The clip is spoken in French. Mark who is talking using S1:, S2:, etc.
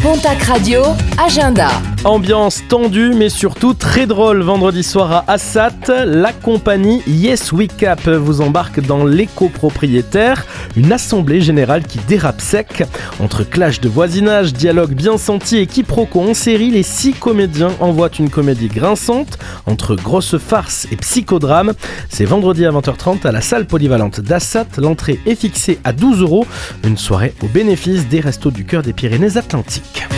S1: Pontac Radio, agenda.
S2: Ambiance tendue mais surtout très drôle. Vendredi soir à Assat, la compagnie Yes We Cap vous embarque dans l'éco-propriétaire, une assemblée générale qui dérape sec. Entre clash de voisinage, dialogue bien senti et quiproquo en série, les 6 comédiens envoient une comédie grinçante entre grosse farce et psychodrame. C'est vendredi à 20h30 à la salle polyvalente d'Assat. L'entrée est fixée à 12 €. Une soirée au bénéfice des Restos du Cœur des Pyrénées-Atlantiques.